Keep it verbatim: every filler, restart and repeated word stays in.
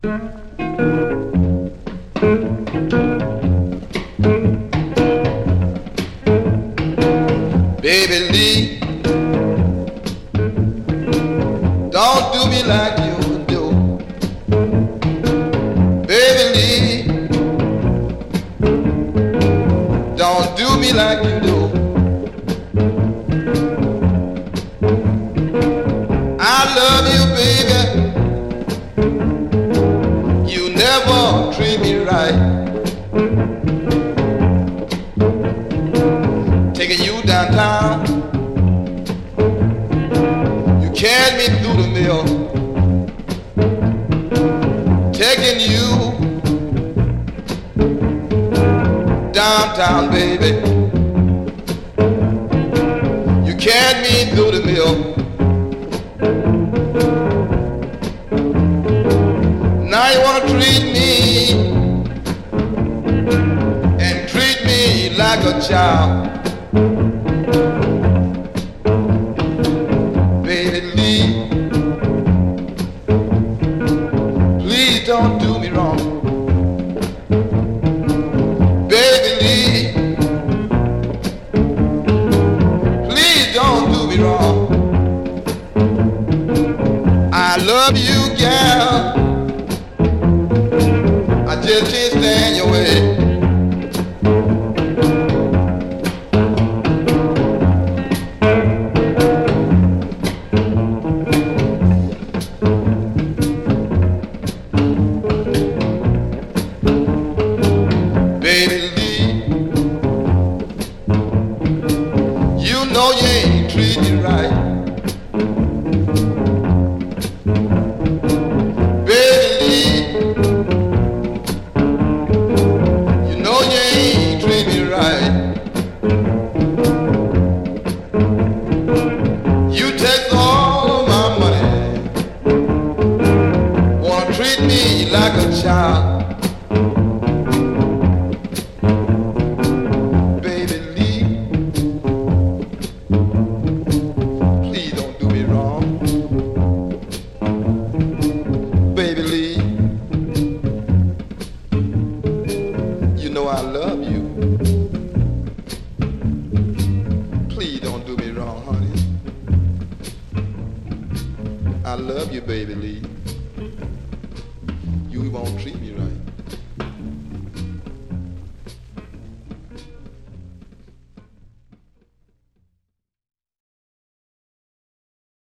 Baby Lee, don't do me like you do. Baby Lee, don't do me like you do. I love you, baby. You never treat me right. Taking you downtown, you carried me through the mill. Taking you downtown, baby. You carried me through the mill. Now you wanna treat me and treat me like a child. Baby Lee, please don't do me wrong. Baby Lee, please don't do me wrong. I love you, gal. I just can't stand your way. Baby Lee, you know you ain't treating right. Baby Lee, you know you ain't treating me right. You take all of my money, wanna treat me like a child. Baby Lee, please don't do me wrong. Baby Lee, you know I love you. Please don't do me wrong, honey. I love you, baby Lee. You won't treat me right.